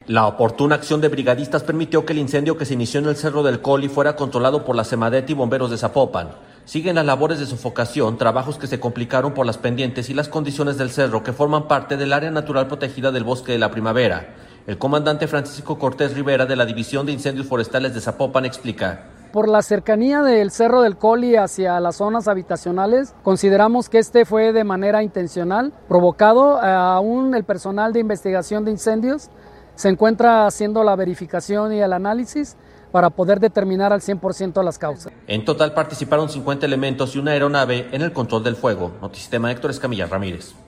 La oportuna acción de brigadistas permitió que el incendio que se inició en el Cerro del Coli fuera controlado por la Semadeth y bomberos de Zapopan. Siguen las labores de sofocación, trabajos que se complicaron por las pendientes y las condiciones del cerro que forman parte del área natural protegida del Bosque de la Primavera. El comandante Francisco Cortés Rivera de la División de Incendios Forestales de Zapopan explica. Por la cercanía del Cerro del Coli hacia las zonas habitacionales, consideramos que este fue de manera intencional, provocado. Aún el personal de investigación de incendios se encuentra haciendo la verificación y el análisis para poder determinar al 100% las causas. En total participaron 50 elementos y una aeronave en el control del fuego. Notisistema Héctor Escamilla Ramírez.